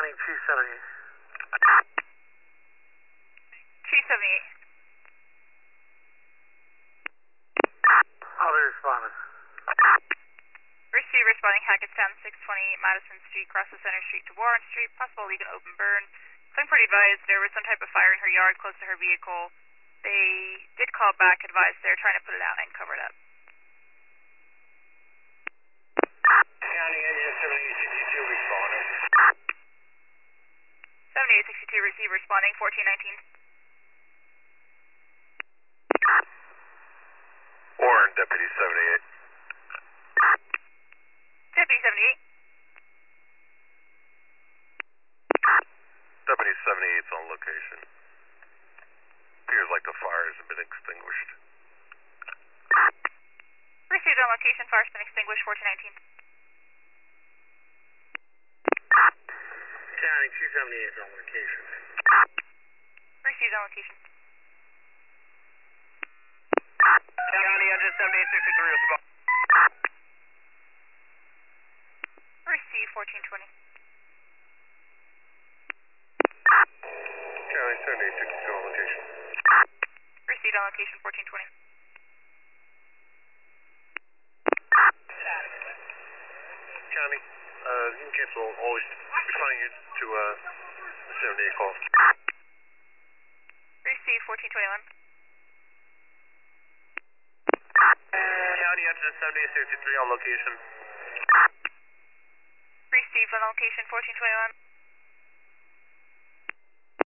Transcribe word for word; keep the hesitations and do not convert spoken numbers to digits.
County two seventy-eight. two seventy-eight. I'll be responding. Receive responding Hackettstown six twenty Madison Street, crosses Center Street to Warren Street, possible leak and open burn. Claim party advised there was some type of fire in her yard close to her vehicle. They did call back, advised they're trying to put it out and cover it up. County engine seventy-eight sixty-two responding. seventy-eight sixty-two, receive responding fourteen nineteen. Warren, Deputy seventy-eight. Deputy seventy-eight. Deputy seventy-eight's on location. Appears like the fire has been extinguished. Received on location, fire's been extinguished, fourteen nineteen. County two seventy-eight on location. Received on location. County engine seventy-eight sixty-three respond. Receive fourteen twenty. County seventy-eight sixty-two on location. Received on location, fourteen twenty. County, uh, you can cancel always responding here to, uh, the seventy-eight call. Receive fourteen twenty-one. County engine seventy-eight sixty-three on location. Receive on location, fourteen twenty-one.